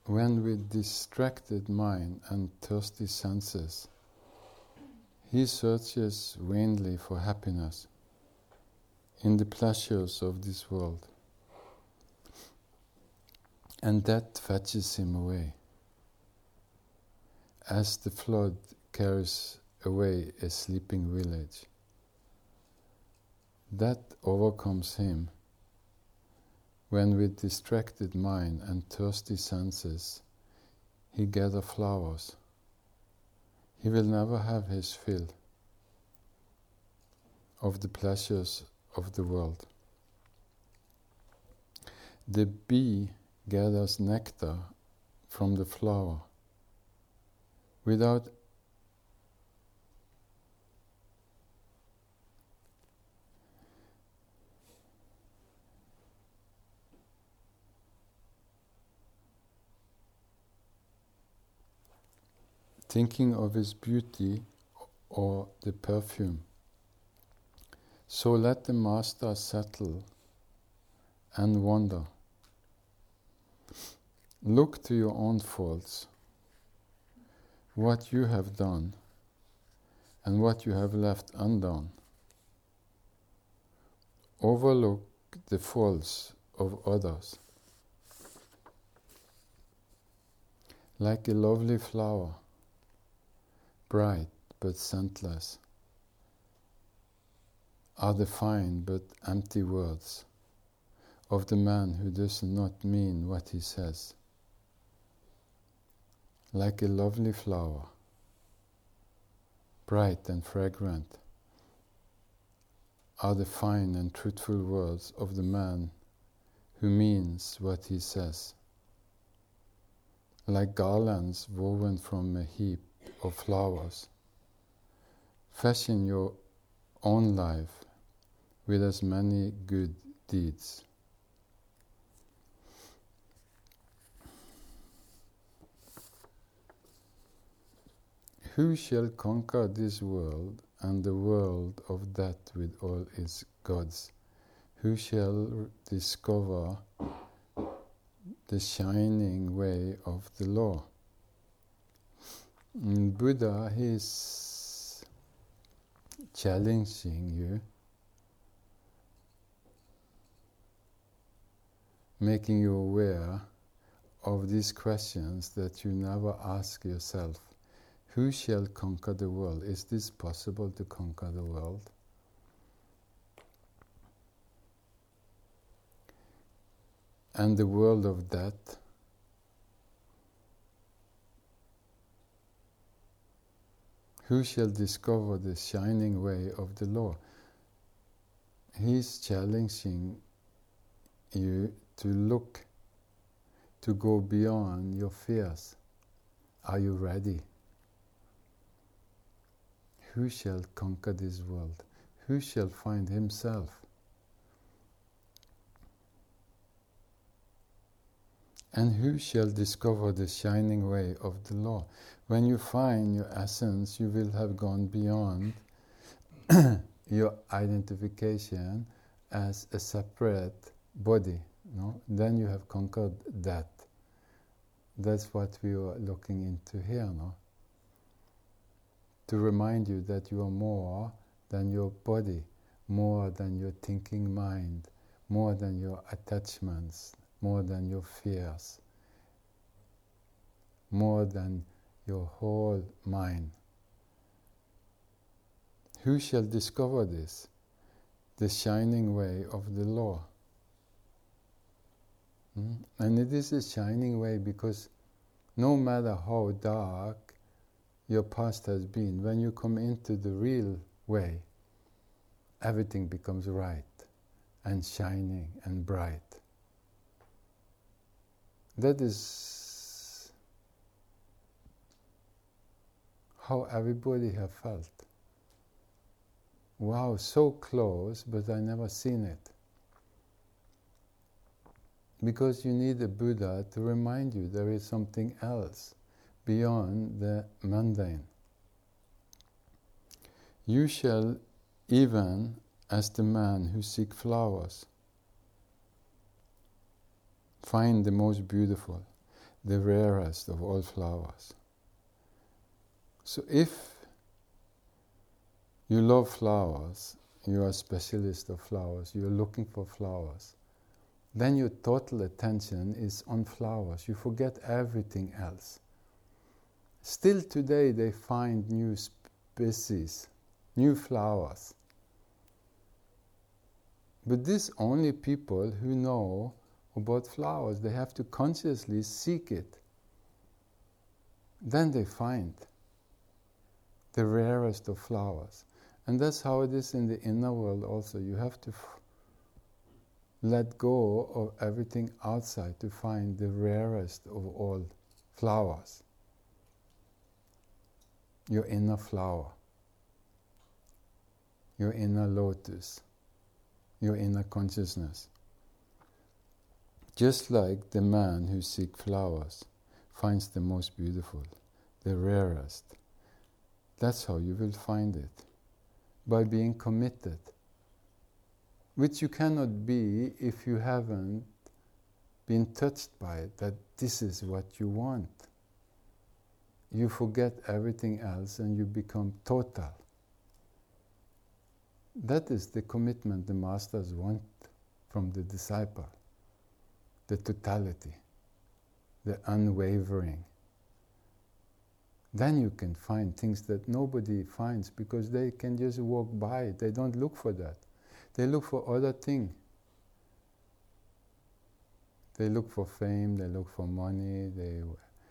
when with distracted mind and thirsty senses, he searches vainly for happiness in the pleasures of this world, and that fetches him away, as the flood carries away a sleeping village. That overcomes him when with distracted mind and thirsty senses he gathers flowers. He will never have his fill of the pleasures of the world. The bee gathers nectar from the flower without thinking of its beauty or the perfume. So let the master settle and wonder. Look to your own faults, what you have done and what you have left undone. Overlook the faults of others. Like a lovely flower, bright but scentless, are the fine but empty words of the man who does not mean what he says. Like a lovely flower, bright and fragrant, are the fine and truthful words of the man who means what he says. Like garlands woven from a heap of flowers, fashion your own life with as many good deeds. Who shall conquer this world and the world of that with all its gods? Who shall discover the shining way of the law? Buddha is challenging you, making you aware of these questions that you never ask yourself. Who shall conquer the world? Is this possible to conquer the world? And the world of death? Who shall discover the shining way of the law? He's challenging you to look, to go beyond your fears. Are you ready? Who shall conquer this world? Who shall find himself? And who shall discover the shining way of the law? When you find your essence, you will have gone beyond your identification as a separate body. No? Then you have conquered that. That's what we are looking into here, no? To remind you that you are more than your body, more than your thinking mind, more than your attachments, more than your fears, more than your whole mind. Who shall discover this? The shining way of the law. And it is a shining way because no matter how dark your past has been, when you come into the real way, everything becomes right and shining and bright. That is how everybody have felt. Wow, so close, but I never seen it. Because you need a Buddha to remind you there is something else beyond the mundane. You shall, even as the man who seeks flowers, find the most beautiful. the rarest of all flowers. So if you love flowers, you are a specialist of flowers, you're looking for flowers, then your total attention is on flowers. You forget everything else. Still today they find new species, new flowers. But these only people who know about flowers. They have to consciously seek it. Then they find the rarest of flowers. And that's how it is in the inner world also. You have to let go of everything outside to find the rarest of all flowers. Your inner flower, your inner lotus, your inner consciousness. Just like the man who seeks flowers finds the most beautiful, the rarest. That's how you will find it, by being committed, which you cannot be if you haven't been touched by it, that this is what you want. You forget everything else and you become total. That is the commitment the masters want from the disciple. The totality, the unwavering. Then you can find things that nobody finds because they can just walk by. They don't look for that. They look for other things. They look for fame, they look for money, they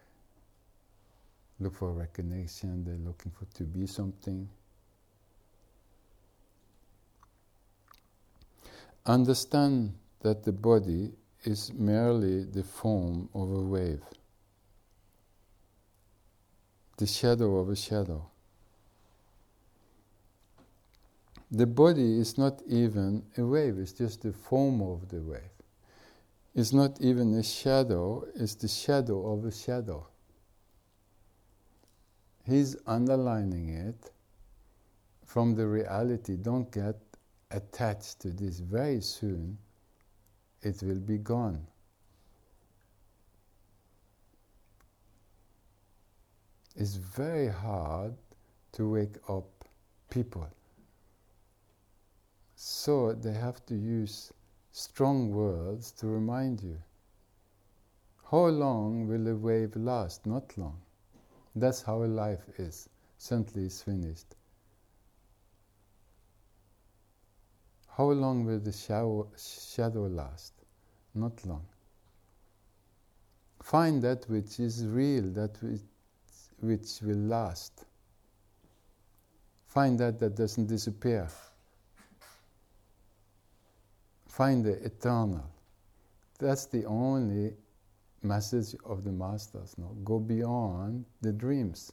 look for recognition, they're looking for to be something. Understand that the body is merely the form of a wave, the shadow of a shadow. The body is not even a wave, it's just the form of the wave. It's not even a shadow, it's the shadow of a shadow. He's underlining it from the reality. Don't get attached to this. Very soon it will be gone. It's very hard to wake up people. So they have to use strong words to remind you. How long will a wave last? Not long. That's how life is. Suddenly it's finished. How long will the shadow last? Not long. Find that which is real, that which will last. Find that doesn't disappear. Find the eternal. That's the only message of the masters. No? Go beyond the dreams.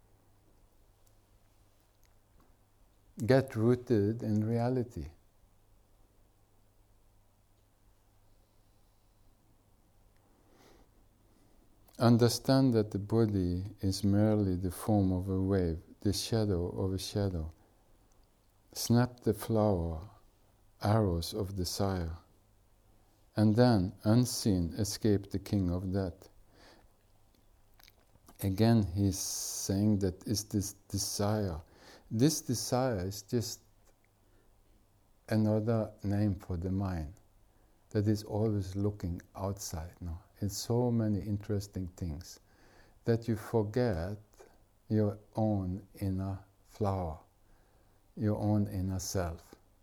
Get rooted in reality. Understand that the body is merely the form of a wave, the shadow of a shadow. Snap the flower, arrows of desire, and then, unseen, escape the king of death. Again, he's saying that it's this desire. This desire is just another name for the mind that is always looking outside. No? It's so many interesting things that you forget your own inner flower, your own inner self.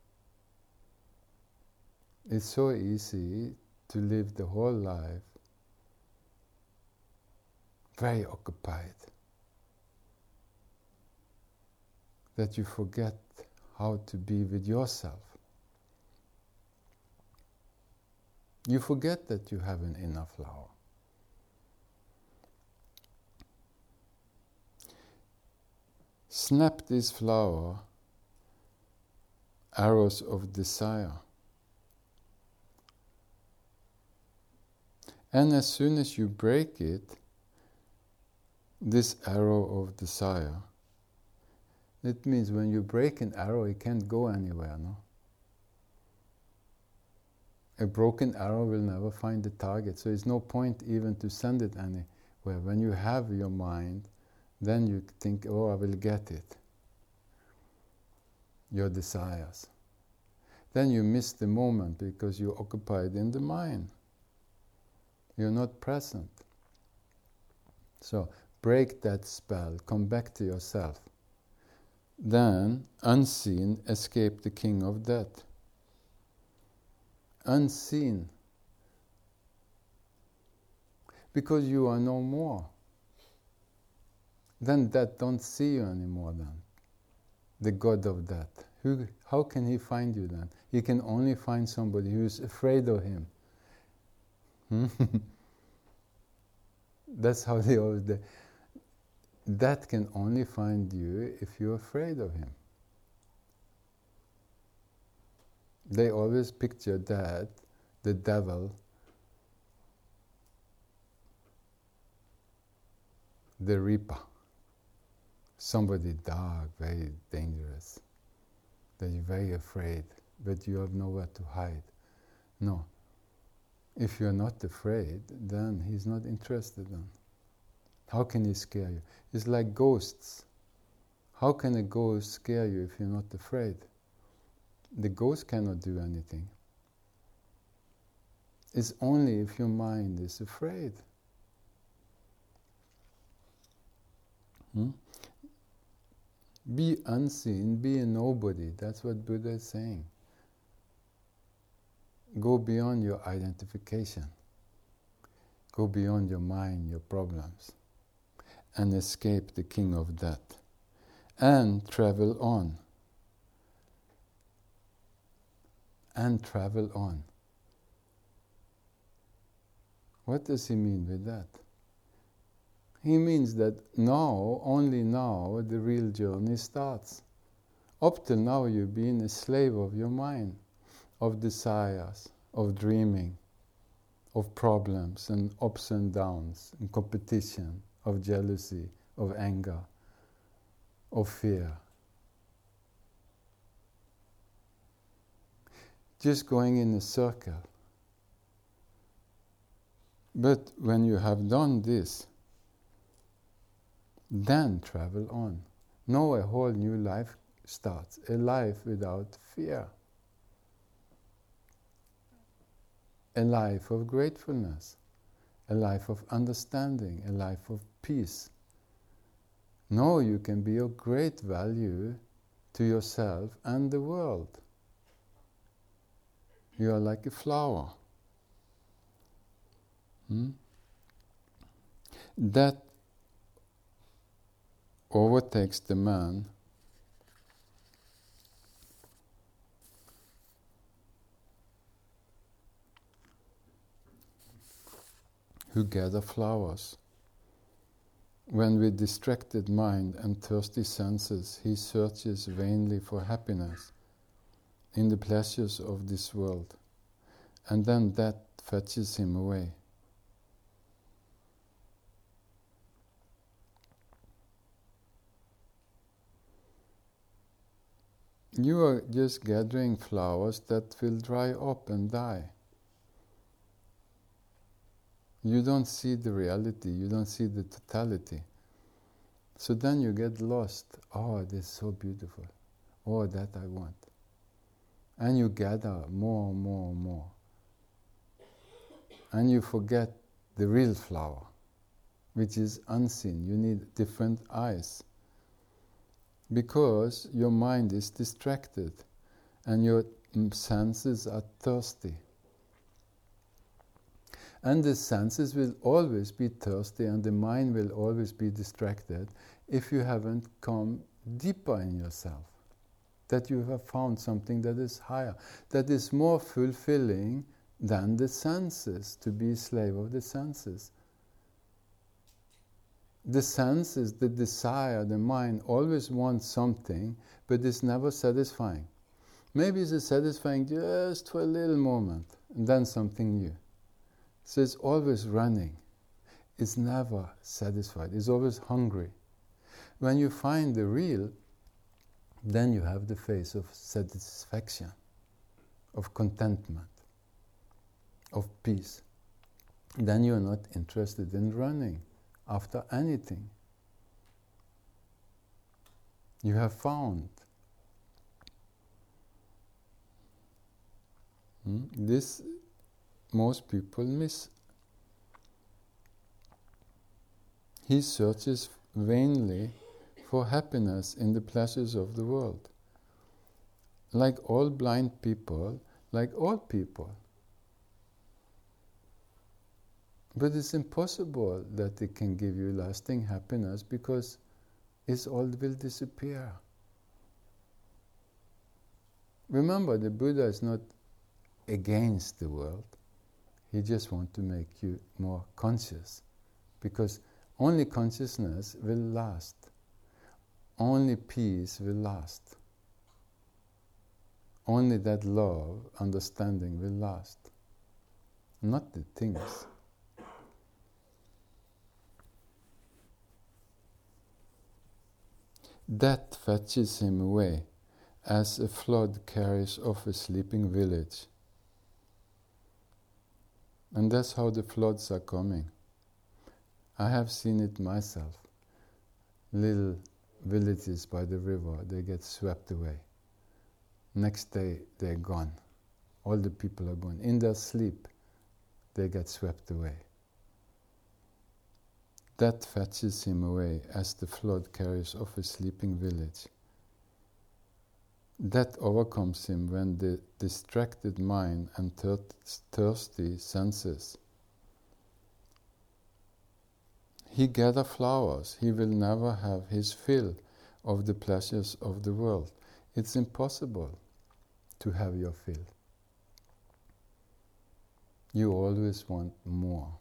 It's so easy to live the whole life very occupied that you forget how to be with yourself. You forget that you have an inner flower. Snap this flower, arrows of desire. And as soon as you break it, this arrow of desire, that means when you break an arrow, it can't go anywhere, no? A broken arrow will never find the target, so there's no point even to send it anywhere. When you have your mind, then you think, oh, I will get it. Your desires. Then you miss the moment because you're occupied in the mind. You're not present. So break that spell, come back to yourself. Then, unseen, escape the king of death. Unseen. Because you are no more. Then death don't see you anymore then. The god of death. How can he find you then? He can only find somebody who is afraid of him. That's how they always do. That can only find you if you're afraid of him. They always picture that, the devil, the reaper, somebody dark, very dangerous, that you're very afraid, but you have nowhere to hide. No. If you're not afraid, then he's not interested in. How can he scare you? It's like ghosts. How can a ghost scare you if you're not afraid? The ghost cannot do anything. It's only if your mind is afraid. Be unseen, be a nobody. That's what Buddha is saying. Go beyond your identification. Go beyond your mind, your problems, and escape the king of death. And travel on. And travel on. What does he mean with that? He means that now, only now, the real journey starts. Up till now you've been a slave of your mind, of desires, of dreaming, of problems and ups and downs, and competition, of jealousy, of anger, of fear. Just going in a circle. But when you have done this, then travel on. Now a whole new life starts, a life without fear. A life of gratefulness, a life of understanding, a life of peace. Now you can be of great value to yourself and the world. You are like a flower. That overtakes the man who gather flowers. When with distracted mind and thirsty senses he searches vainly for happiness in the pleasures of this world, and then that fetches him away. You are just gathering flowers that will dry up and die. You don't see the reality, you don't see the totality. So then you get lost. Oh, this is so beautiful. Oh, that I want. And you gather more and more and more. And you forget the real flower, which is unseen. You need different eyes. Because your mind is distracted and your senses are thirsty. And the senses will always be thirsty and the mind will always be distracted if you haven't come deeper in yourself. That you have found something that is higher, that is more fulfilling than the senses, to be a slave of the senses. The senses, the desire, the mind always wants something, but it's never satisfying. Maybe it's satisfying just for a little moment, and then something new. So it's always running. It's never satisfied. It's always hungry. When you find the real, then you have the face of satisfaction, of contentment. of peace, then you're not interested in running after anything. You have found. This most people miss. He searches vainly for happiness in the pleasures of the world. Like all blind people, like all people. But it's impossible that it can give you lasting happiness because it all will disappear. Remember, the Buddha is not against the world. He just wants to make you more conscious, because only consciousness will last. Only peace will last. Only that love, understanding will last. Not the things. Death fetches him away as a flood carries off a sleeping village. And that's how the floods are coming. I have seen it myself. Little villages by the river, they get swept away. Next day, they're gone. All the people are gone. In their sleep, they get swept away. Death fetches him away as the flood carries off a sleeping village. Death overcomes him when the distracted mind and thirsty senses. He gathers flowers. He will never have his fill of the pleasures of the world. It's impossible to have your fill. You always want more.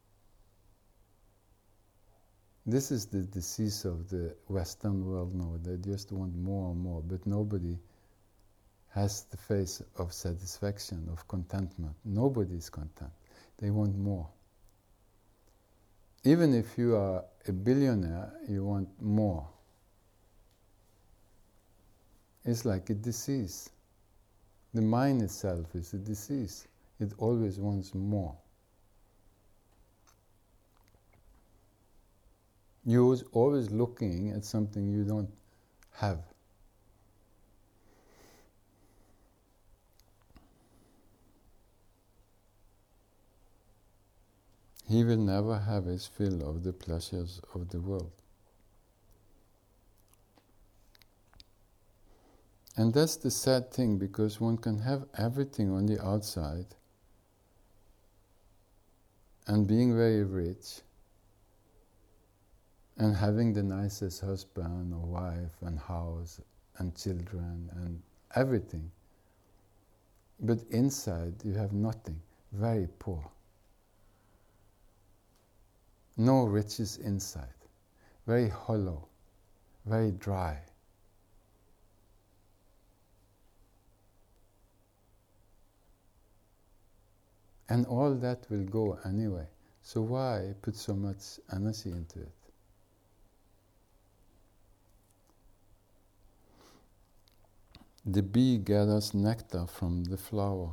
This is the disease of the Western world now. They just want more and more, but nobody has the face of satisfaction, of contentment. Nobody is content. They want more. Even if you are a billionaire, you want more. It's like a disease. The mind itself is a disease. It always wants more. You're always looking at something you don't have. He will never have his fill of the pleasures of the world. And that's the sad thing, because one can have everything on the outside and being very rich and having the nicest husband or wife and house and children and everything. But inside you have nothing, very poor. No riches inside, very hollow, very dry. And all that will go anyway. So why put so much energy into it? The bee gathers nectar from the flower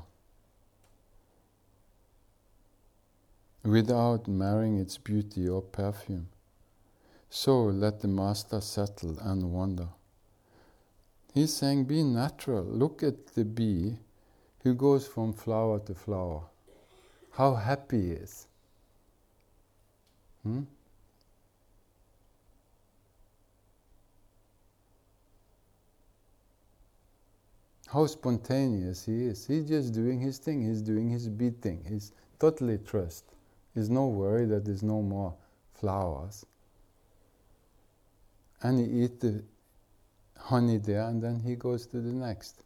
without marring its beauty or perfume. So let the master settle and wonder. He's saying, be natural. Look at the bee who goes from flower to flower. How happy he is. How spontaneous he is. He's just doing his thing. He's doing his bee thing. He's totally trust. There's no worry that there's no more flowers. And he eats the honey there, and then he goes to the next.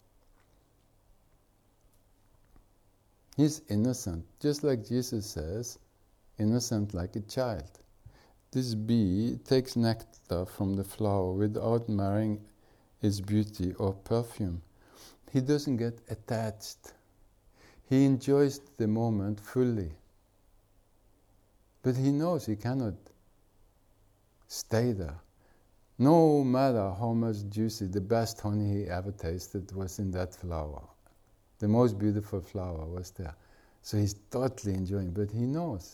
He's innocent, just like Jesus says, innocent like a child. This bee takes nectar from the flower without marring its beauty or perfume. He doesn't get attached. He enjoys the moment fully. But he knows he cannot stay there. No matter how much juicy, the best honey he ever tasted was in that flower. The most beautiful flower was there. So he's totally enjoying, but he knows.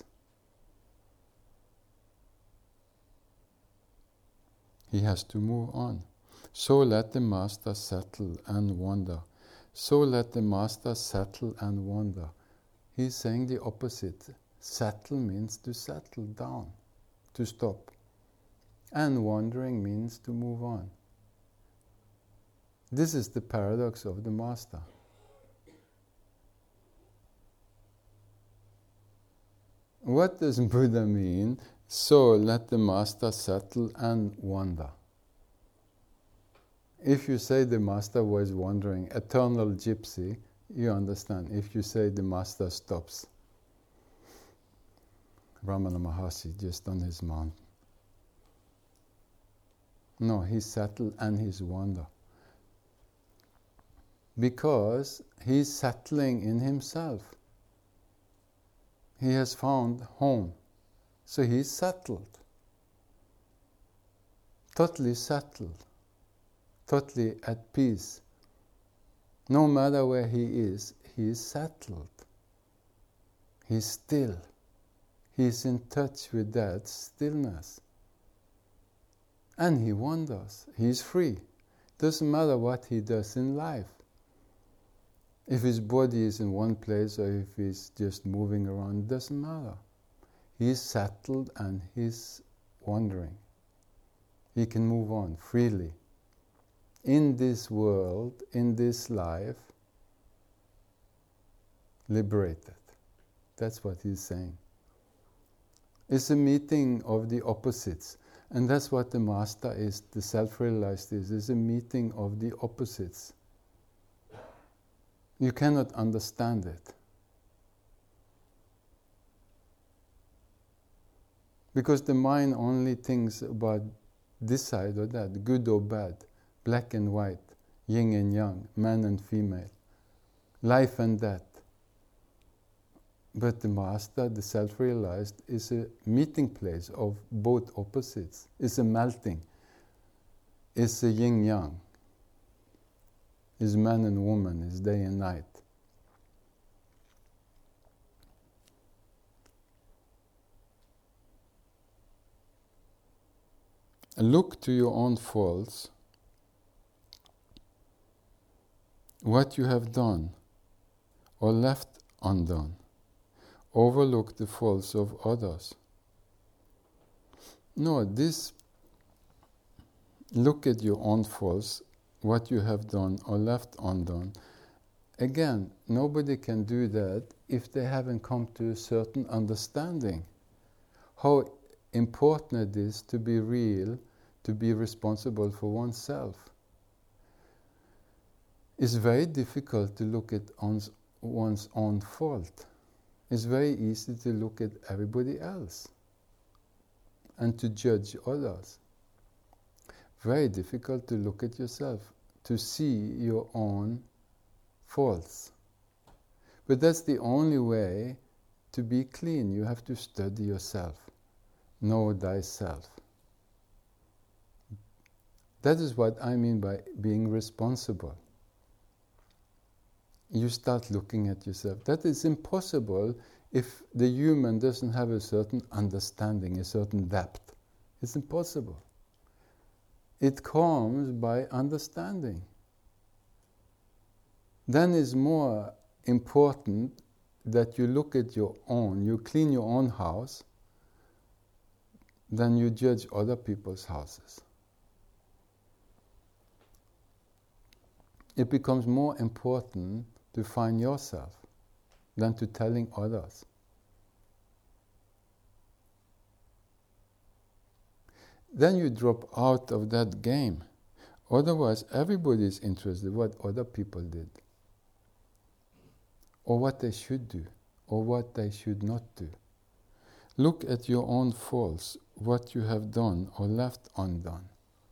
He has to move on. So let the master settle and wander. So let the master settle and wander. He's saying the opposite. Settle means to settle down, to stop. And wandering means to move on. This is the paradox of the master. What does Buddha mean? So let the master settle and wander. If you say the master was wandering, eternal gypsy, you understand. If you say the master stops, Ramana Maharshi just on his mountain. No, he's settled and he's wander. Because he's settling in himself. He has found home. So he's settled. Totally settled. Totally at peace. No matter where he is settled. He's still. He's in touch with that stillness. And he wanders. He's free. Doesn't matter what he does in life. If his body is in one place or if he's just moving around, doesn't matter. He's settled and he's wandering. He can move on freely. In this world, in this life, liberated. That's what he's saying. It's a meeting of the opposites. And that's what the master is, the self-realized is a meeting of the opposites. You cannot understand it. Because the mind only thinks about this side or that, good or bad, black and white, yin and yang, man and female, life and death. But the master, the self-realized, is a meeting place of both opposites. It's a melting. It's a yin-yang. It's man and woman, it's day and night. Look to your own faults, what you have done or left undone. Overlook the faults of others. No, this, look at your own faults, what you have done or left undone. Again, nobody can do that if they haven't come to a certain understanding. How important it is to be real, to be responsible for oneself. It's very difficult to look at one's own fault. It's very easy to look at everybody else and to judge others. Very difficult to look at yourself, to see your own faults. But that's the only way to be clean. You have to study yourself, know thyself. That is what I mean by being responsible. You start looking at yourself. That is impossible if the human doesn't have a certain understanding, a certain depth. It's impossible. It comes by understanding. Then it's more important that you look at your own, you clean your own house, than you judge other people's houses. It becomes more important to find yourself than to telling others. Then you drop out of that game. Otherwise, everybody is interested in what other people did, or what they should do, or what they should not do. Look at your own faults, what you have done or left undone.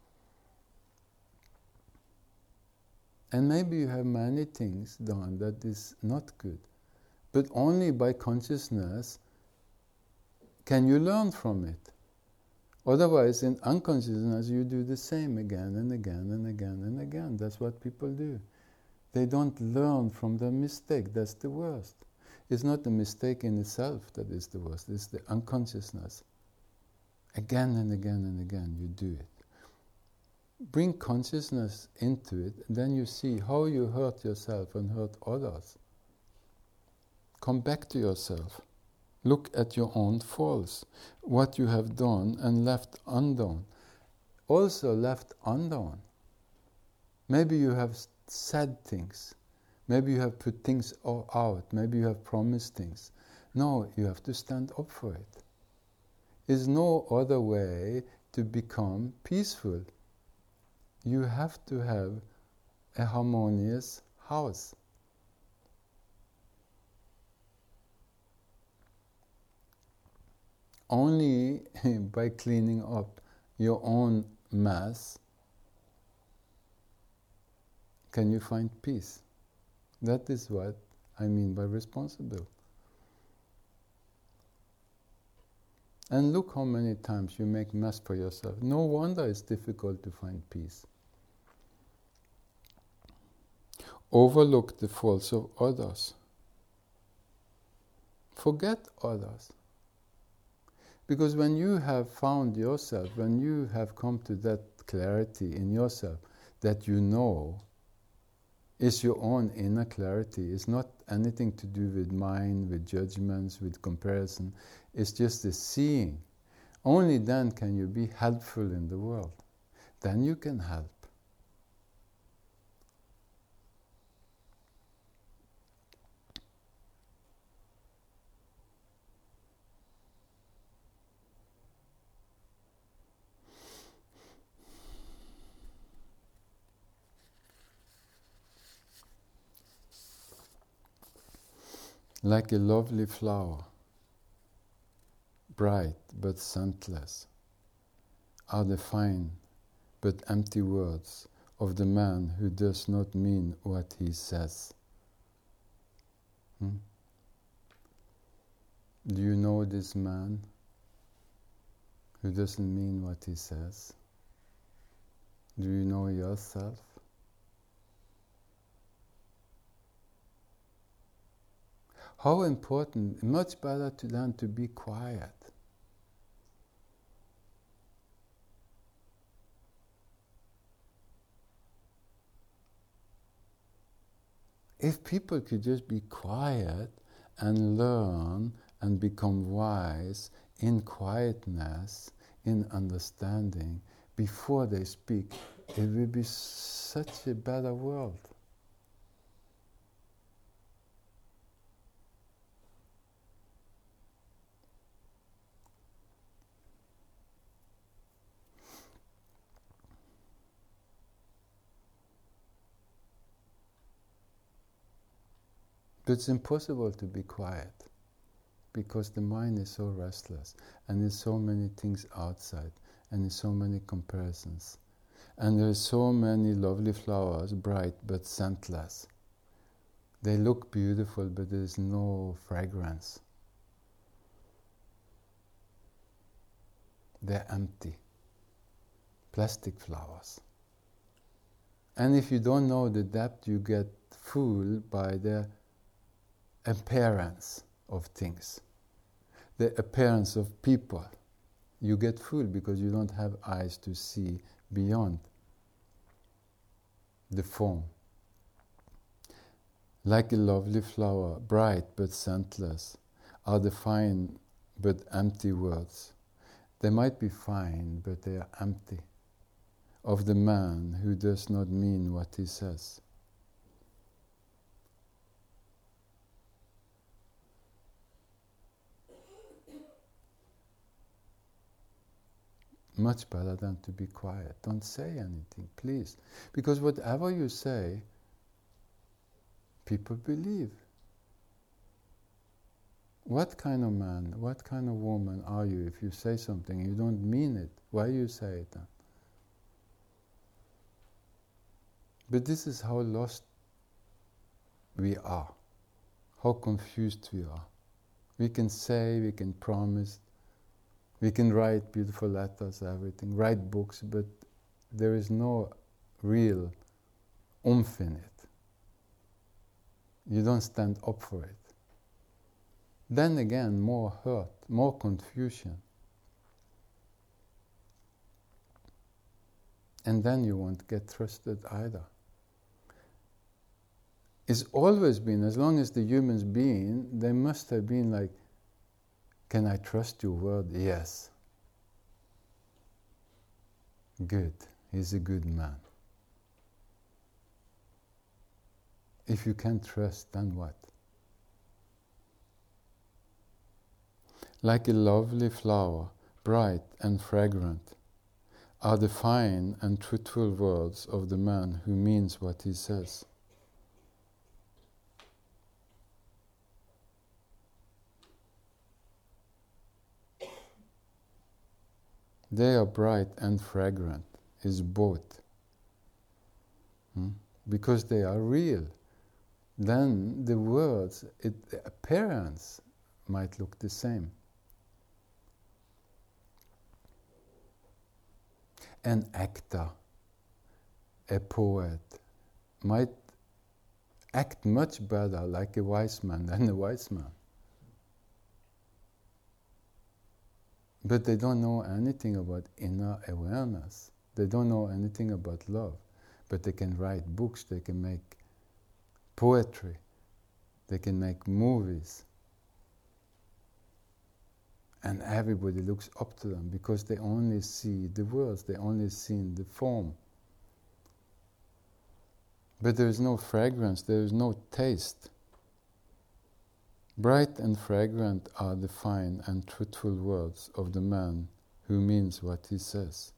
And maybe you have many things done that is not good. But only by consciousness can you learn from it. Otherwise, in unconsciousness, you do the same again and again and again and again. That's what people do. They don't learn from their mistake. That's the worst. It's not the mistake in itself that is the worst, it's the unconsciousness. Again and again and again you do it. Bring consciousness into it, and then you see how you hurt yourself and hurt others. Come back to yourself. Look at your own faults, what you have done and left undone. Also left undone. Maybe you have said things. Maybe you have put things out. Maybe you have promised things. No, you have to stand up for it. There's no other way to become peaceful. You have to have a harmonious house. Only by cleaning up your own mess can you find peace. That is what I mean by responsible. And look how many times you make mess for yourself. No wonder it's difficult to find peace. Overlook the faults of others. Forget others. Because when you have found yourself, when you have come to that clarity in yourself, that you know is your own inner clarity, it's not anything to do with mind, with judgments, with comparison, it's just the seeing. Only then can you be helpful in the world. Then you can help. Like a lovely flower, bright but scentless, are the fine but empty words of the man who does not mean what he says. Do you know this man who doesn't mean what he says? Do you know yourself? How important, much better to learn to be quiet. If people could just be quiet and learn and become wise in quietness, in understanding, before they speak, it will be such a better world. But it's impossible to be quiet because the mind is so restless and there's so many things outside and there's so many comparisons. And there's so many lovely flowers, bright but scentless. They look beautiful but there's no fragrance. They're empty. Plastic flowers. And if you don't know the depth, you get fooled by the appearance of things, the appearance of people. You get fooled because you don't have eyes to see beyond the form. Like a lovely flower, bright but scentless, are the fine but empty words. They might be fine, but they are empty, of the man who does not mean what he says. Much better than to be quiet. Don't say anything, please. Because whatever you say, people believe. What kind of man, what kind of woman are you if you say something and you don't mean it? Why you say it then? But this is how lost we are, how confused we are. We can say, we can promise, we can write beautiful letters, everything, write books, but there is no real oomph in it. You don't stand up for it. then again more hurt, more confusion. And then you won't get trusted either. It's always been, as long as the humans been, they must have been like, can I trust your word? Yes. Good. He's a good man. If you can't trust, then what? Like a lovely flower, bright and fragrant, are the fine and truthful words of the man who means what he says. They are bright and fragrant, is both. Because they are real. Then the words, the appearance might look the same. An actor, a poet, might act much better like a wise man than a wise man. But they don't know anything about inner awareness. They don't know anything about love. But they can write books, they can make poetry, they can make movies. And everybody looks up to them because they only see the words, they only see the form. But there is no fragrance, there is no taste. Bright and fragrant are the fine and truthful words of the man who means what he says.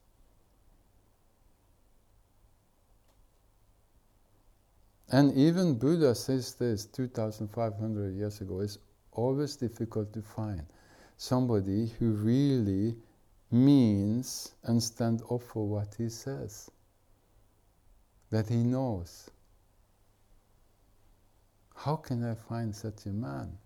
And even Buddha says this 2,500 years ago. It's always difficult to find somebody who really means and stands up for what he says, that he knows. How can I find such a man?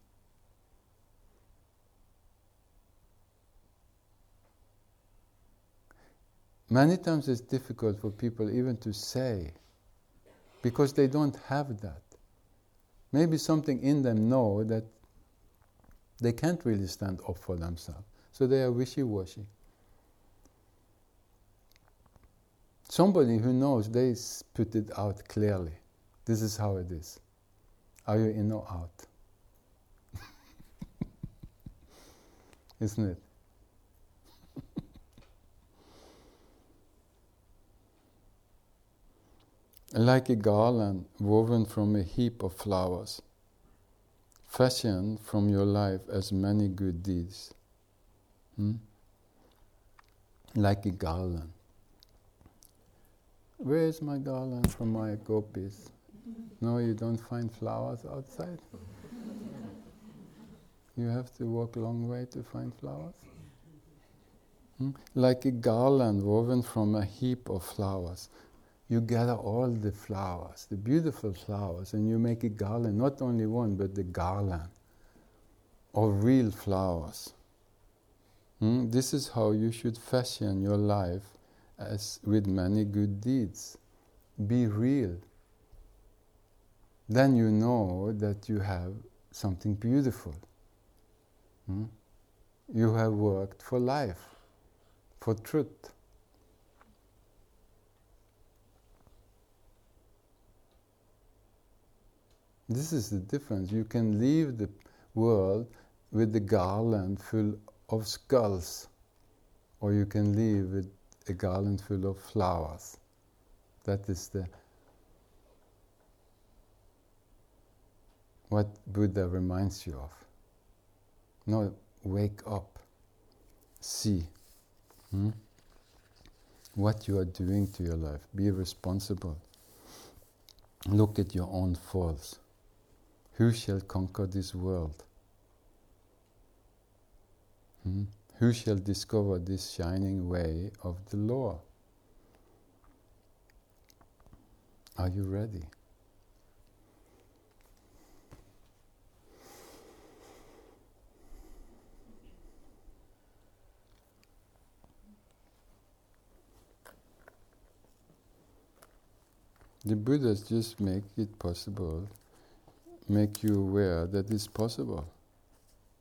Many times it's difficult for people even to say, because they don't have that. Maybe something in them know that they can't really stand up for themselves. So they are wishy-washy. Somebody who knows, they put it out clearly. This is how it is. Are you in or out? Isn't it? Like a garland woven from a heap of flowers, fashioned from your life as many good deeds. Like a garland. Where is my garland from my gopis? No, you don't find flowers outside? You have to walk a long way to find flowers? Like a garland woven from a heap of flowers. You gather all the flowers, the beautiful flowers, and you make a garland, not only one, but the garland of real flowers. This is how you should fashion your life, as with many good deeds. Be real. Then you know that you have something beautiful. You have worked for life, for truth. This is the difference. You can leave the world with the garland full of skulls, or you can leave with a garland full of flowers. That is what Buddha reminds you of. No, wake up. See what you are doing to your life. Be responsible. Look at your own faults. Who shall conquer this world? Who shall discover this shining way of the law? Are you ready? The Buddhas just make it possible, make you aware that it's possible.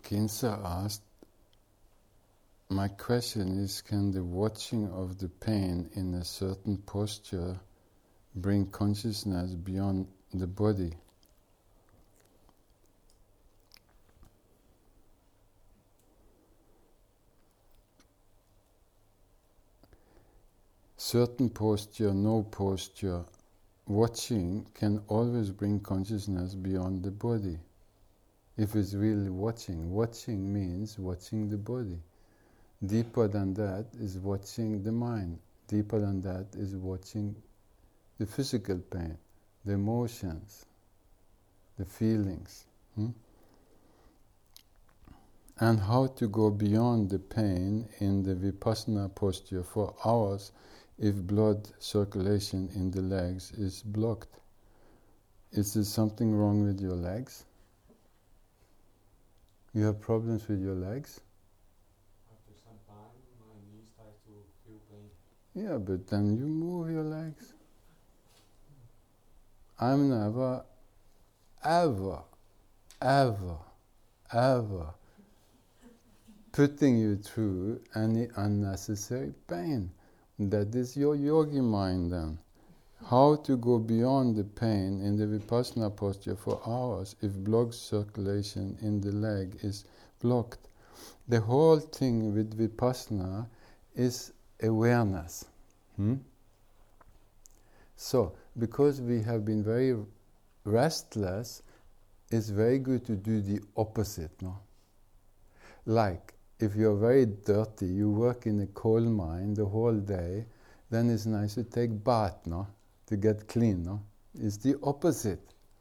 Kinsa asked, my question is, can the watching of the pain in a certain posture bring consciousness beyond the body? Certain posture, no posture, watching can always bring consciousness beyond the body. If it's really watching. Watching means watching the body. Deeper than that is watching the mind. Deeper than that is watching the physical pain, the emotions, the feelings. And how to go beyond the pain in the Vipassana posture for hours if blood circulation in the legs is blocked. Is there something wrong with your legs? You have problems with your legs? After some time, my knees start to feel pain. Yeah, but then you move your legs. I'm never, ever, ever, ever putting you through any unnecessary pain. That is your yogi mind then. How to go beyond the pain in the Vipassana posture for hours if blood circulation in the leg is blocked. The whole thing with Vipassana is awareness. So, because we have been very restless, it's very good to do the opposite, no? Like, if you're very dirty, you work in a coal mine the whole day, then it's nice to take bath, no? To get clean, no? It's the opposite.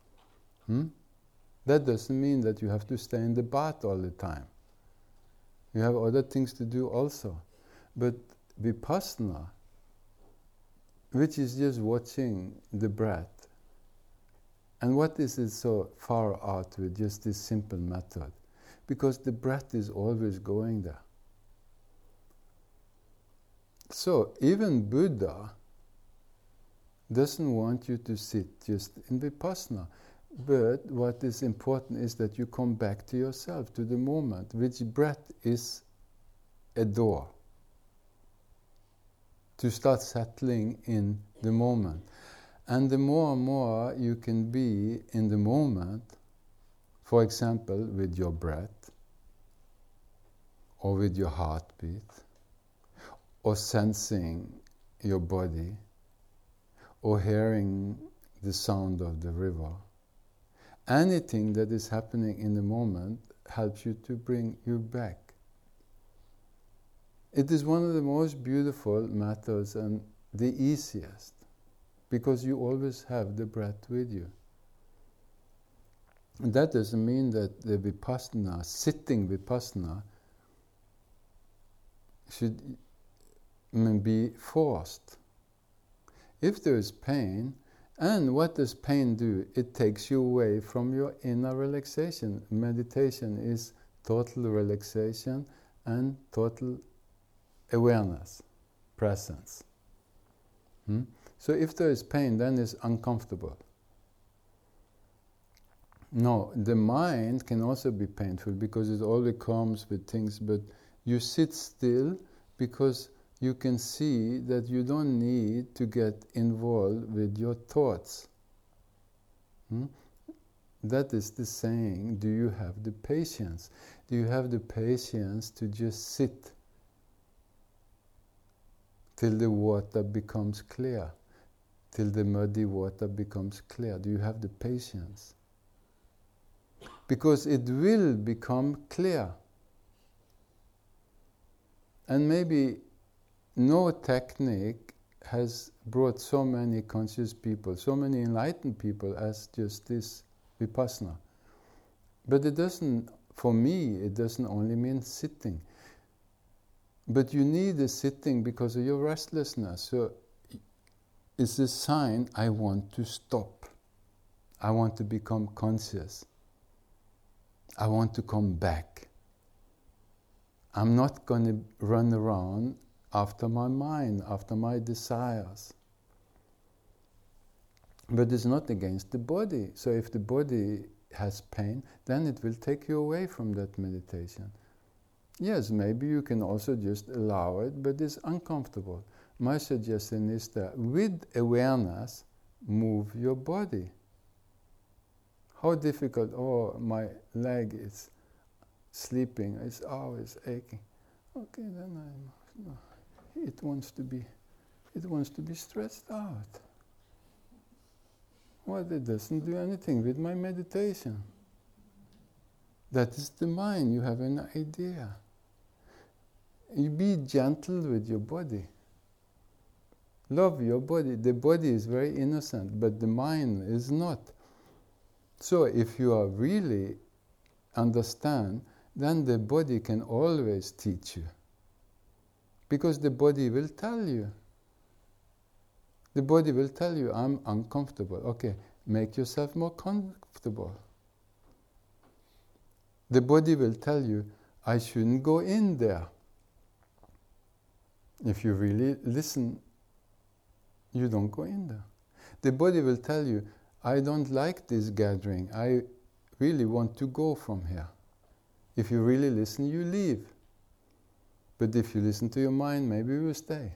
That doesn't mean that you have to stay in the bath all the time. You have other things to do also. But Vipassana, which is just watching the breath, and what is it so far out with just this simple method? Because the breath is always going there. So even Buddha doesn't want you to sit just in Vipassana. But what is important is that you come back to yourself, to the moment, which breath is a door. To start settling in the moment. And the more and more you can be in the moment, for example, with your breath, or with your heartbeat, or sensing your body, or hearing the sound of the river. Anything that is happening in the moment helps you to bring you back. It is one of the most beautiful methods and the easiest, because you always have the breath with you. And that doesn't mean that the Vipassana, sitting Vipassana, should be forced. If there is pain, and what does pain do? It takes you away from your inner relaxation. Meditation is total relaxation and total awareness, presence. So if there is pain, then it's uncomfortable. No, the mind can also be painful because it always comes with things, but you sit still because you can see that you don't need to get involved with your thoughts. That is the saying, do you have the patience? Do you have the patience to just sit till the water becomes clear? Till the muddy water becomes clear? Do you have the patience? Because it will become clear. And maybe no technique has brought so many conscious people, so many enlightened people as just this Vipassana. But it doesn't, for me, it doesn't only mean sitting. But you need the sitting because of your restlessness. So it's a sign, I want to stop. I want to become conscious. I want to come back. I'm not going to run around after my mind, after my desires. But it's not against the body. So if the body has pain, then it will take you away from that meditation. Yes, maybe you can also just allow it, but it's uncomfortable. My suggestion is that with awareness, move your body. How difficult, oh, my leg is sleeping, it's always aching. Okay, then it wants to be stretched out. Well, it doesn't do anything with my meditation. That is the mind, you have an idea. You be gentle with your body. Love your body. The body is very innocent, but the mind is not. So if you are really understand, then the body can always teach you. Because the body will tell you. The body will tell you, I'm uncomfortable. Okay, make yourself more comfortable. The body will tell you, I shouldn't go in there. If you really listen, you don't go in there. The body will tell you, I don't like this gathering. I really want to go from here. If you really listen, you leave. But if you listen to your mind, maybe you will stay.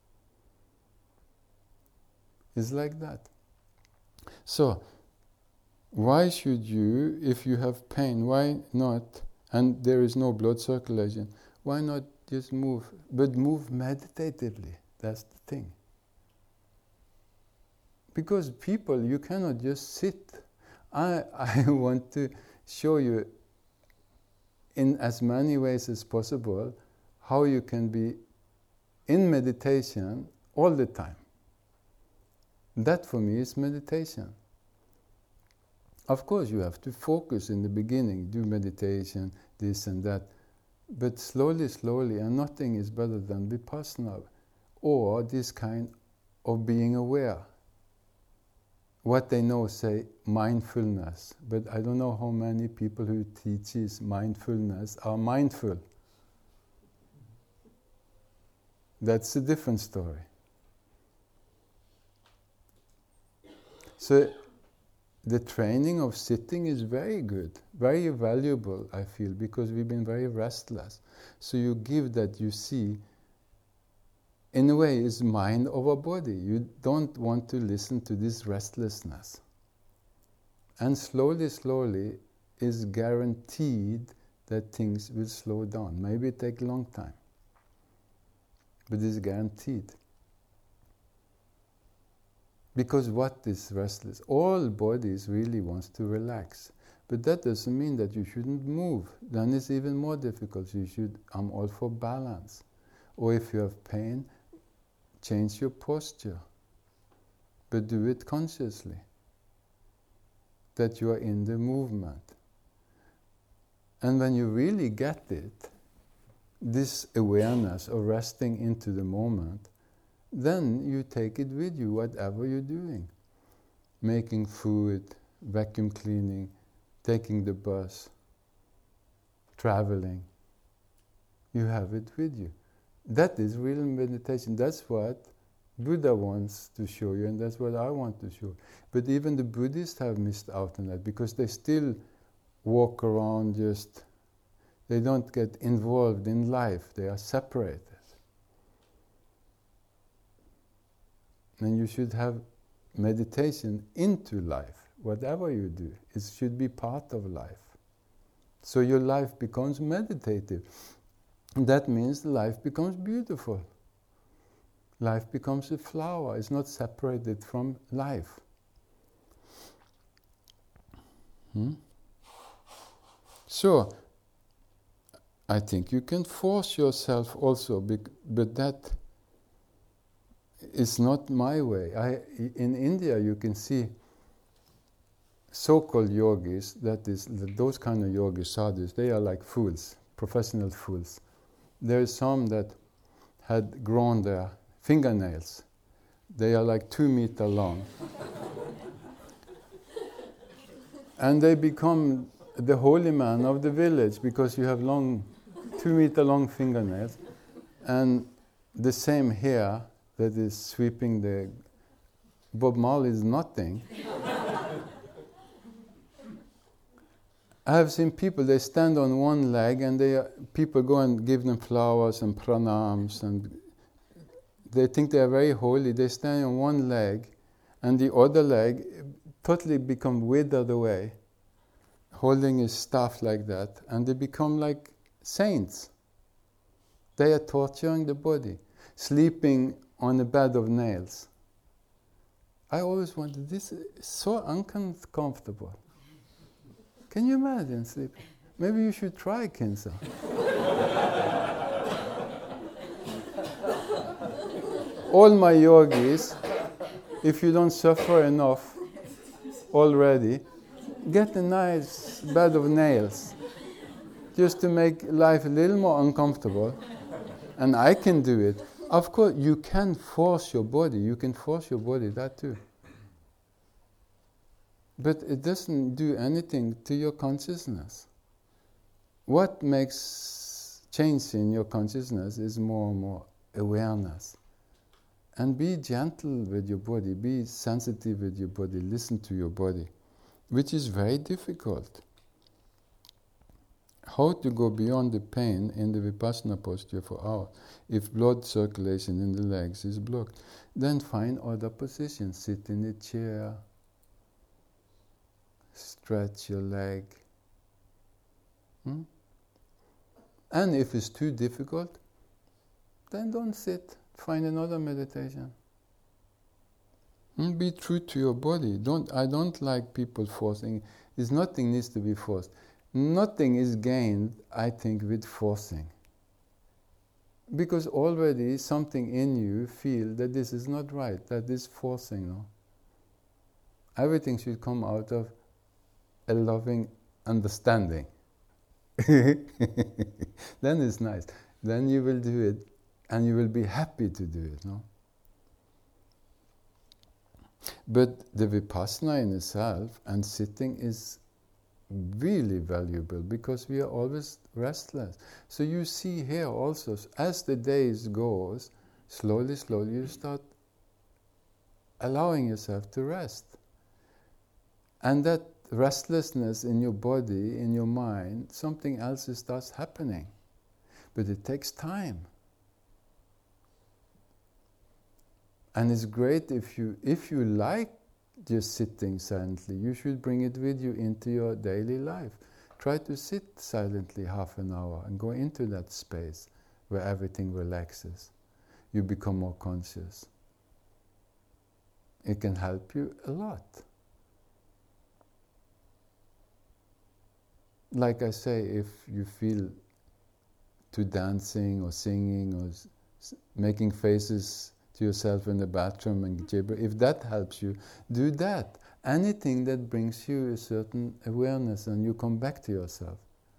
It's like that. So, why should you, if you have pain, why not, and there is no blood circulation, why not just move? But move meditatively, that's the thing. Because people, you cannot just sit. I want to show you in as many ways as possible how you can be in meditation all the time. That for me is meditation. Of course you have to focus in the beginning, do meditation, this and that, but slowly, and nothing is better than vipassana, or this kind of being aware. What they know say mindfulness, but I don't know how many people who teaches mindfulness are mindful. That's a different story. So the training of sitting is very good, very valuable, I feel, because we've been very restless. So you give that, you see, in a way, is mind over body. You don't want to listen to this restlessness. And slowly is guaranteed that things will slow down. Maybe it takes a long time, but it's guaranteed. Because what is restless? All bodies really wants to relax. But that doesn't mean that you shouldn't move. Then it's even more difficult. I'm all for balance. Or if you have pain, change your posture. But do it consciously. That you are in the movement. And when you really get it, this awareness of resting into the moment, then you take it with you, whatever you're doing. Making food, vacuum cleaning, taking the bus, traveling. You have it with you. That is real meditation. That's what Buddha wants to show you, and that's what I want to show. But even the Buddhists have missed out on that, because they still walk around they don't get involved in life. They are separated. And you should have meditation into life. Whatever you do, it should be part of life. So your life becomes meditative. That means life becomes beautiful. Life becomes a flower. It's not separated from life. So, I think you can force yourself also, but that is not my way. In India you can see so-called yogis, that is, those kind of yogis, sadhus, they are like fools, professional fools. There are some that had grown their fingernails. They are like 2 meters long. And they become the holy man of the village because you have 2 meter long fingernails. And the same hair that is sweeping the Bob Marley is nothing. I have seen people, they stand on one leg and people go and give them flowers and pranams, and they think they are very holy. They stand on one leg and the other leg totally become withered away, holding his staff like that, and they become like saints. They are torturing the body, sleeping on a bed of nails. I always wondered, this is so uncomfortable. Can you imagine sleeping? Maybe you should try, Kinsa. All my yogis, if you don't suffer enough already, get a nice bed of nails, just to make life a little more uncomfortable. And I can do it. Of course, you can force your body. You can force your body, that too. But it doesn't do anything to your consciousness. What makes change in your consciousness is more and more awareness. And be gentle with your body, be sensitive with your body, listen to your body, which is very difficult. How to go beyond the pain in the Vipassana posture for hours? If blood circulation in the legs is blocked, then find other positions. Sit in a chair, stretch your leg. And if it's too difficult, then don't sit. Find another meditation. Be true to your body. I don't like people forcing. Nothing needs to be forced. Nothing is gained, I think, with forcing. Because already something in you feel that this is not right, that is forcing. No? Everything should come out of a loving understanding. Then it's nice. Then you will do it, and you will be happy to do it. No? But the Vipassana in itself and sitting is really valuable because we are always restless. So you see here also, as the days goes, slowly you start allowing yourself to rest. And that restlessness in your body, in your mind, something else starts happening. But it takes time. And it's great if you like just sitting silently, you should bring it with you into your daily life. Try to sit silently half an hour and go into that space where everything relaxes. You become more conscious. It can help you a lot. Like I say, if you feel to dancing or singing or making faces to yourself in the bathroom and gibber, if that helps you, do that. Anything that brings you a certain awareness and you come back to yourself.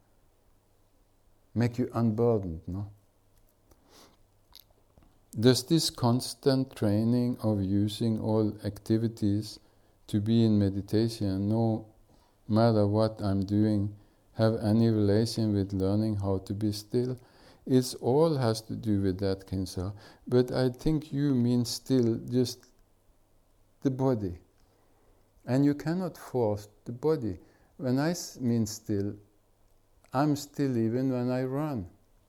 Make you unburdened, no? Does this constant training of using all activities to be in meditation, no matter what I'm doing, have any relation with learning how to be still? It all has to do with that, Kinsa. But I think you mean still just the body. And you cannot force the body. When I mean still, I'm still even when I run.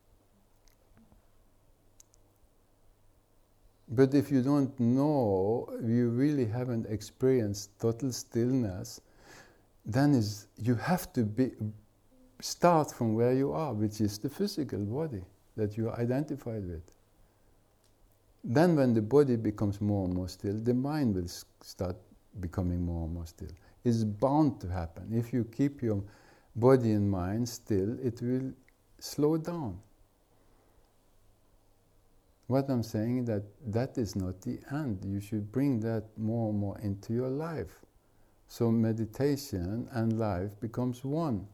But if you don't know, you really haven't experienced total stillness, then you have to start from where you are, which is the physical body that you are identified with. Then when the body becomes more and more still, the mind will start becoming more and more still. It's bound to happen. If you keep your body and mind still, it will slow down. What I'm saying is that is not the end. You should bring that more and more into your life. So meditation and life becomes one.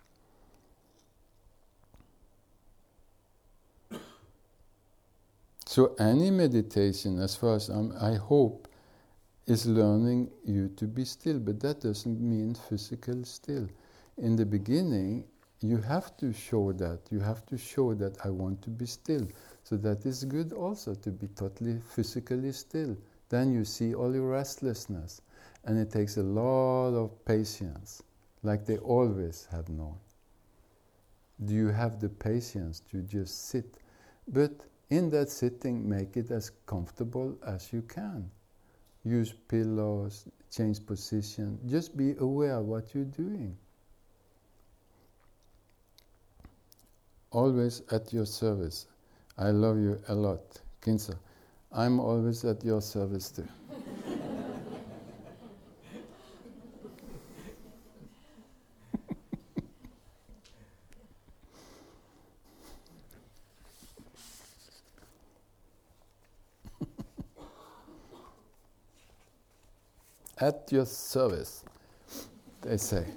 So any meditation, as far as I hope, is learning you to be still, but that doesn't mean physical still. In the beginning, you have to show that. You have to show that I want to be still. So that is good also, to be totally physically still. Then you see all your restlessness. And it takes a lot of patience, like they always have known? Do you have the patience to just sit? But in that sitting, make it as comfortable as you can. Use pillows, change position. Just be aware of what you're doing. Always at your service. I love you a lot. Kinsa, I'm always at your service too. At your service, they say.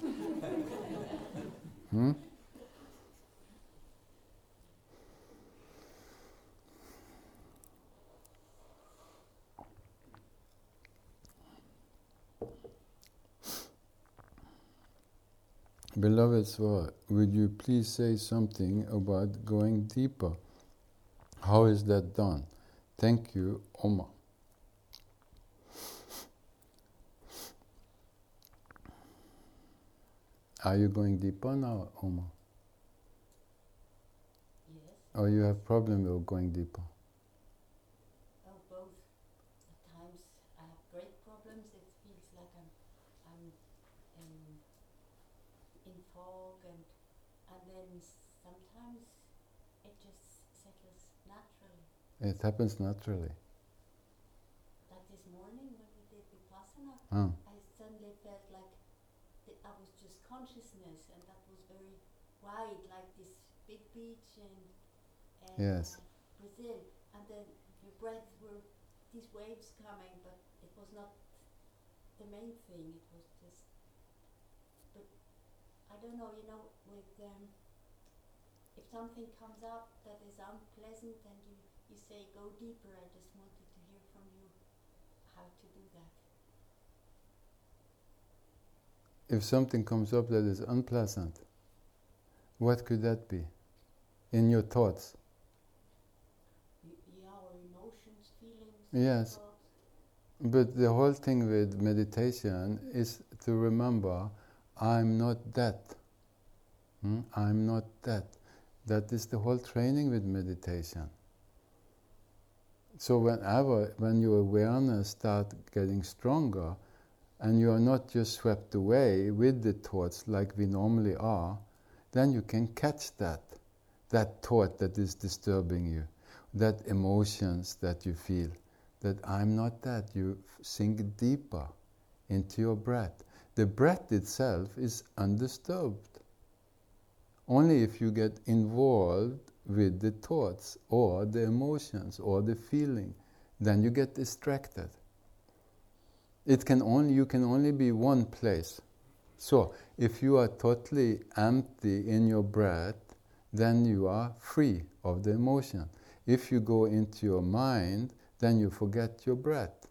Beloved Swara, would you please say something about going deeper? How is that done? Thank you, Oma. Are you going deeper now, Oma? Yes. Or you have problem with going deeper? Oh, both. At times I have great problems. It feels like I'm in fog, and then sometimes it just settles naturally. It happens naturally. Like this morning when we did Vipassana, Huh. I suddenly felt like I was just consciousness, and that was very wide, like this big beach in Yes. Brazil, and then your breath were these waves coming, but it was not the main thing. It was just, but I don't know, with if something comes up that is unpleasant and you say go deeper, I just wanted to hear from you how to do that. If something comes up that is unpleasant, what could that be? In your thoughts? Yeah, or emotions, feelings, Yes. thoughts. But the whole thing with meditation is to remember, I'm not that. I'm not that. That is the whole training with meditation. So when your awareness starts getting stronger, and you are not just swept away with the thoughts like we normally are, then you can catch that thought that is disturbing you, that emotions that you feel, that I'm not that. You sink deeper into your breath. The breath itself is undisturbed. Only if you get involved with the thoughts or the emotions or the feeling, then you get distracted. You can only be one place. So, if you are totally empty in your breath, then you are free of the emotion. If you go into your mind, then you forget your breath.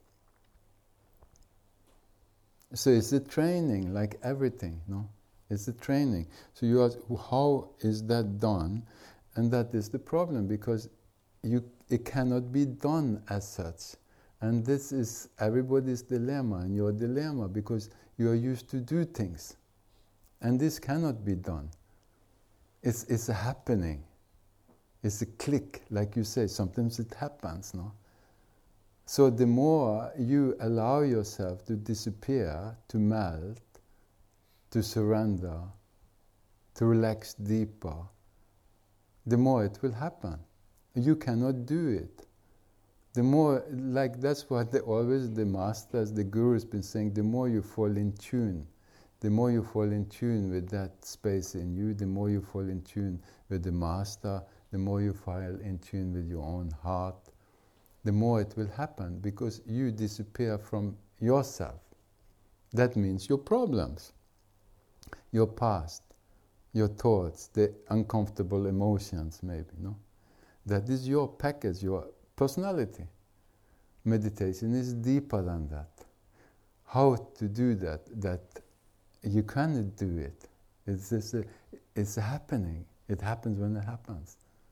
So it's a training, like everything, no? It's a training. So you ask, how is that done? And that is the problem, because it cannot be done as such. And this is everybody's dilemma, and your dilemma, because you are used to do things. And this cannot be done. It's a happening. It's a click, like you say. Sometimes it happens, no? So the more you allow yourself to disappear, to melt, to surrender, to relax deeper, the more it will happen. You cannot do it. The more, like that's what always the masters, the gurus been saying, the more you fall in tune, the more you fall in tune with that space in you, the more you fall in tune with the master, the more you fall in tune with your own heart, the more it will happen, because you disappear from yourself. That means your problems, your past, your thoughts, the uncomfortable emotions maybe, no? That is your package, your personality. Meditation is deeper than that. How to do that? That you cannot do it. It's just it's happening. It happens when it happens.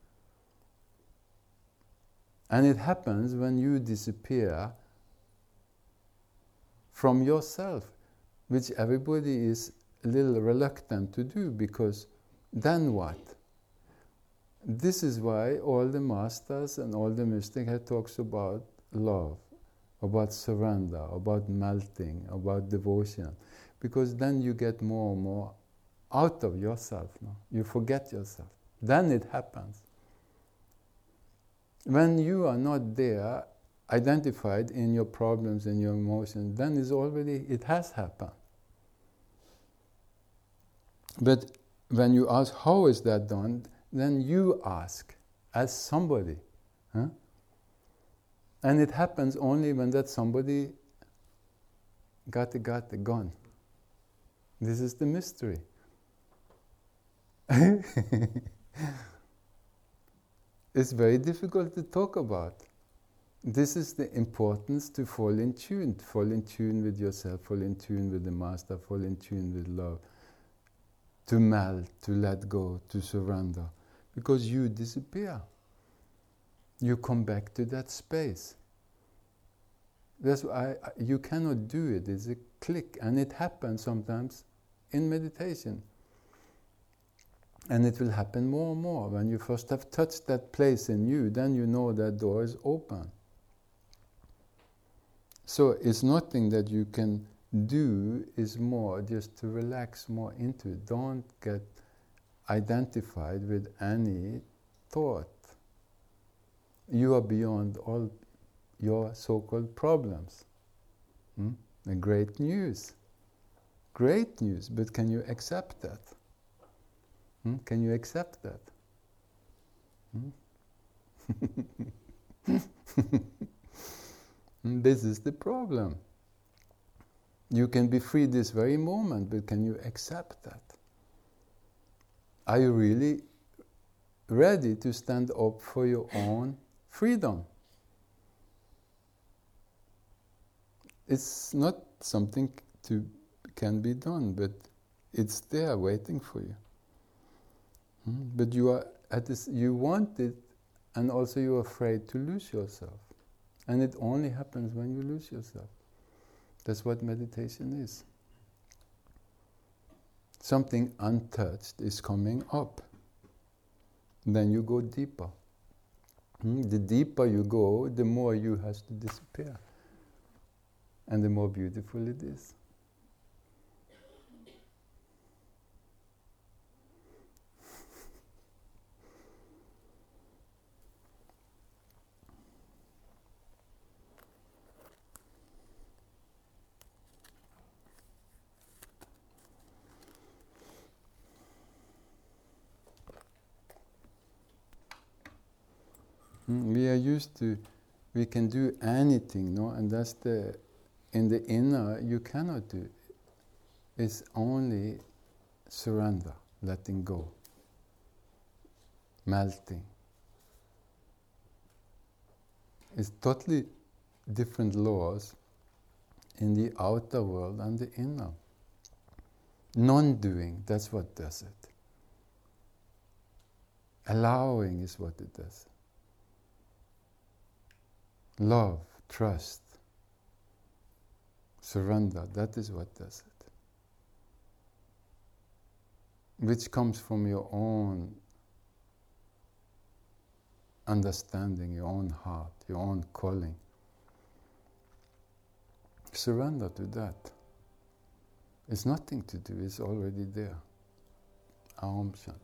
And it happens when you disappear from yourself, which everybody is a little reluctant to do, because then what? This is why all the masters and all the mystics have talks about love, about surrender, about melting, about devotion, because then you get more and more out of yourself. No? You forget yourself. Then it happens. When you are not there, identified in your problems and your emotions, then it has happened. But when you ask, how is that done? Then you ask, as somebody. Huh? And it happens only when that somebody got gone. This is the mystery. It's very difficult to talk about. This is the importance to fall in tune with yourself, fall in tune with the Master, fall in tune with love, to melt, to let go, to surrender, because you disappear. You come back to that space. That's why you cannot do it. It's a click, and it happens sometimes in meditation. And it will happen more and more. When you first have touched that place in you, then you know that door is open. So it's nothing that you can do, is more just to relax more into it. Don't get identified with any thought. You are beyond all your so-called problems. The great news. Great news, but can you accept that? Can you accept that? This is the problem. You can be free this very moment, but can you accept that? Are you really ready to stand up for your own freedom? It's not something can be done, but it's there waiting for you. But you are you want it, and also you're afraid to lose yourself. And it only happens when you lose yourself. That's what meditation is. Something untouched is coming up. Then you go deeper. The deeper you go, the more you has to disappear. And the more beautiful it is. We are used to, we can do anything, no? And that's in the inner, you cannot do. It's only surrender, letting go, melting. It's totally different laws in the outer world and the inner. Non-doing, that's what does it. Allowing is what it does. Love, trust, surrender, that is what does it. Which comes from your own understanding, your own heart, your own calling. Surrender to that. It's nothing to do, it's already there. Aum Shanti.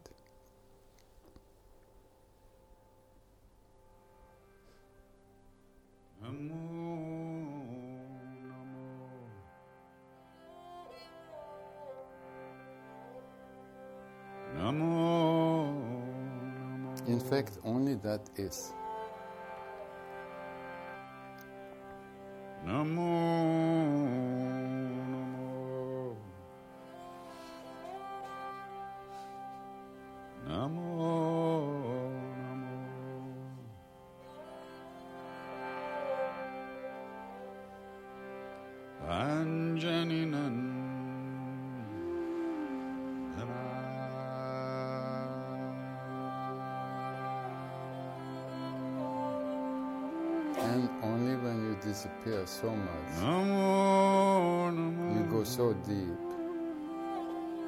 In fact, only that is. And only when you disappear so much, you go so deep,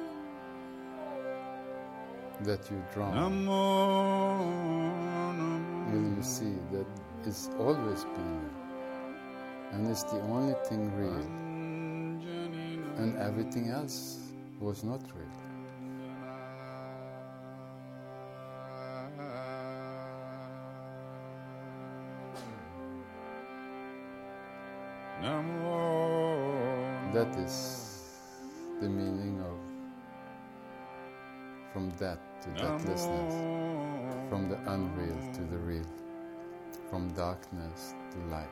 that you draw, Namo, will you see that it's always been there. And it's the only thing real. And everything else was not real. That is the meaning of from death to deathlessness, from the unreal to the real, from darkness to light.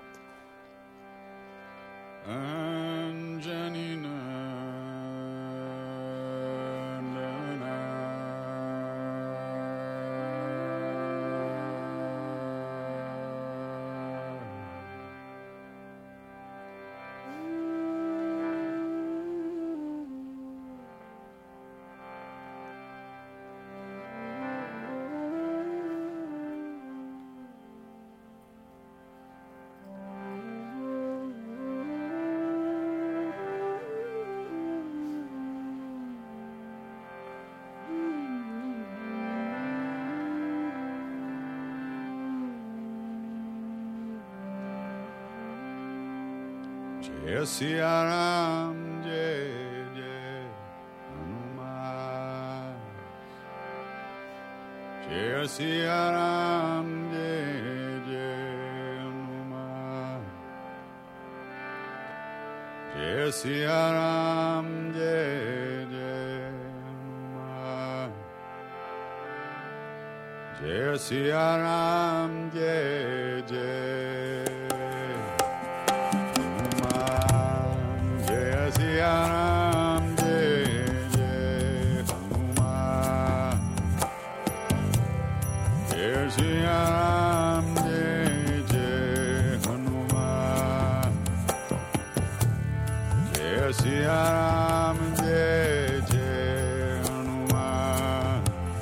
Jai Siya Ram, Jai Jai Hanuman. Jai Siya Ram, Jai Jai Hanuman. Jai Siya Ram, Jai Jai Hanuman. Jai Siya Ram, Jai Jai. Siya Ram, Jai Jai Hanuman. Jai Siya Ram, Jai Jai Hanuman. Jai Siya Ram, Jai Jai Hanuman.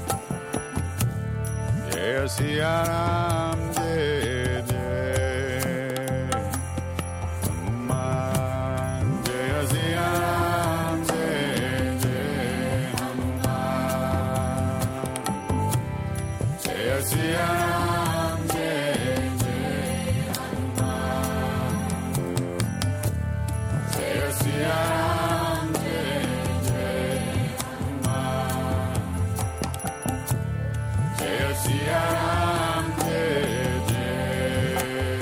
Jai Siya Ram, Jai Jai. Siya Ram, Jai Jai Hanuman. Jai Siya Ram, Jai Jai Hanuman. Jai Siya Ram, Jai Jai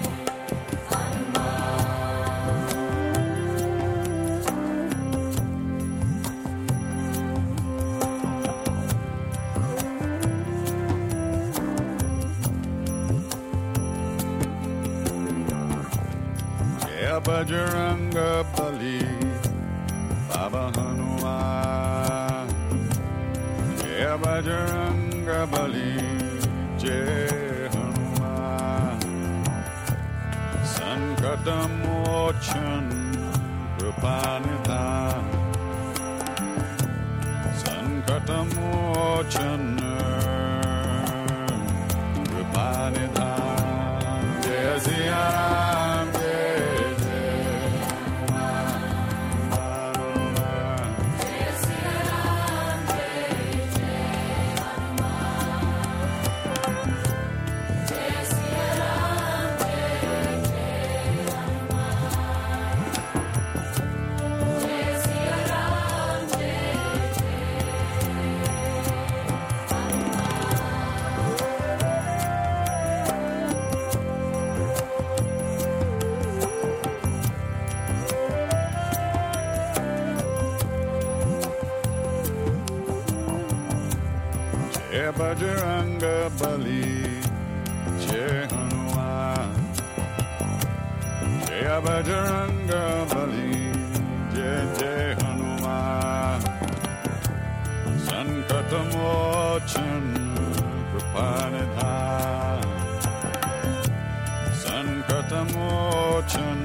Bajranga Bali, Baba Hanuman. Jai Bajranga Bali, Jai Hanuman. Sankatam Mochan, Kripanidhan. Sankatam Mochan, Kripanidhan. Jai Siya Ram, Jai Bajranga Bali, Jai Hanuman. Jai Bajranga Bali, Jai Jai Hanuman. Sankatamochan, Kripanidhan. Sankatamochan,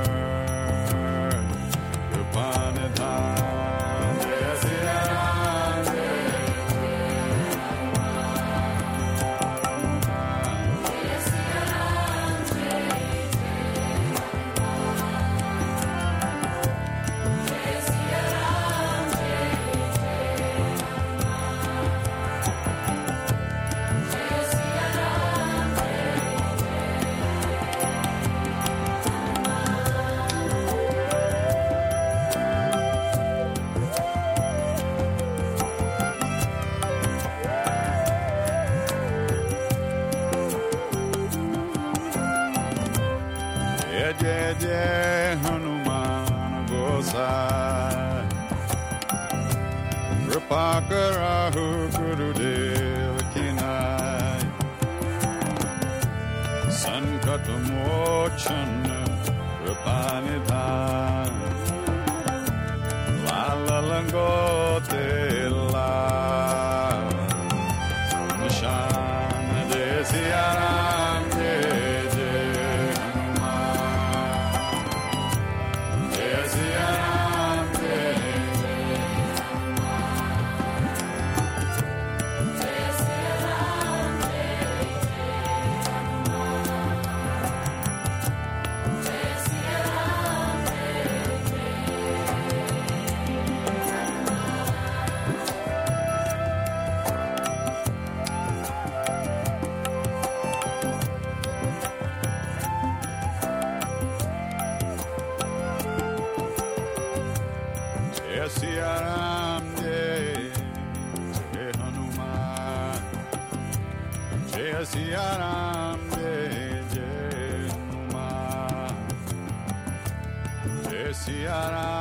Kripanidhan. Jai Siya Ram, Jai Jai Jai Hanuman Gosai Kripakarahu Gurudev Kinai Sankatamochan Kripanidhan Lala Langote La Nishan Desiaram Jai Jai Hanuman Desiaram Jai Jai Siya Ram Jai Jai Hanuman Jai Siya Ram Jai Jai Hanuman Jai Siya Ram